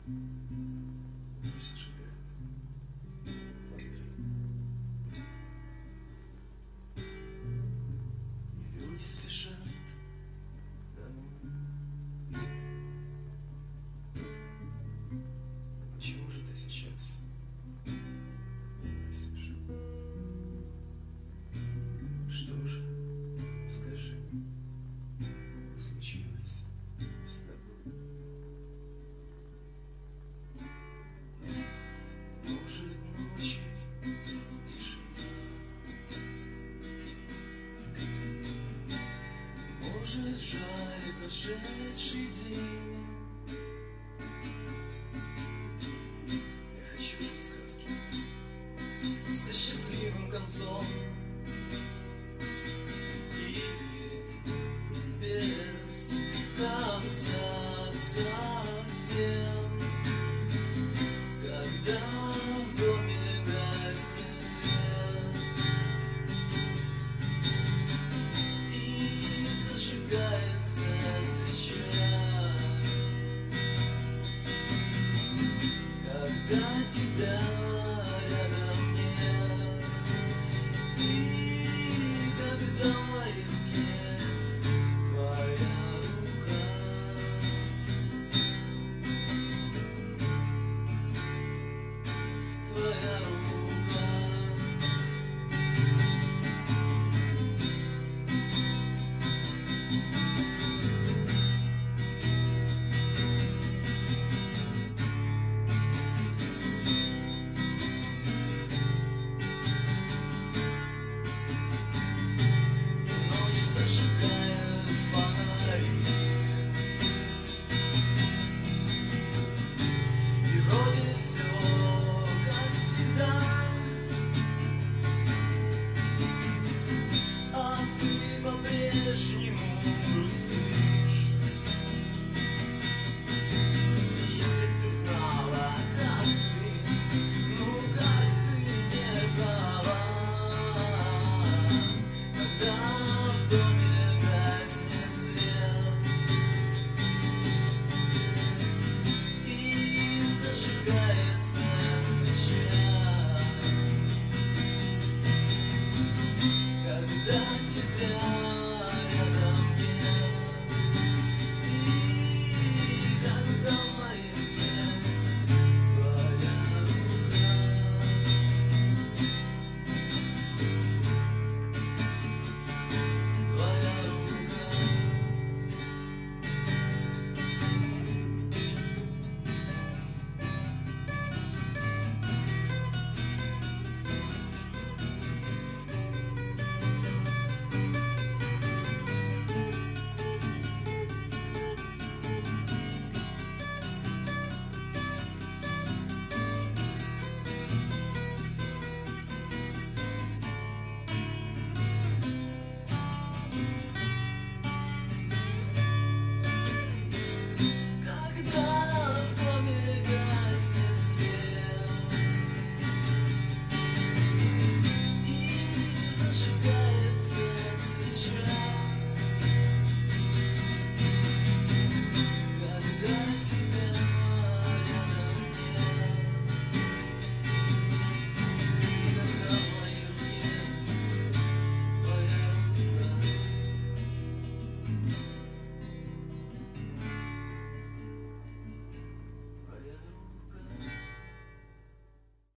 Пусть зажигает фонари. И люди спешат домой. Почему же ты сейчас не просишь? Что же, скажи, случилось с тобой? Может, ночи тишина, может, жаль прошедший день. Я хочу же сказки со счастливым концом или без конца совсем. Когда в доме гаснет свет и зажигается свеча, когда тебя рядом нет, и когда в моей руке твоя рука. Твоя рука. Ночь зажигает фонари, и вроде все как всегда, а ты по-прежнему грустишь. Если б ты знала, как ты, ну как ты не права, когда в доме гаснет свет и зажигается свеча, когда тебя рядом нет, и когда в моей руке твоя рука. Твоя рука.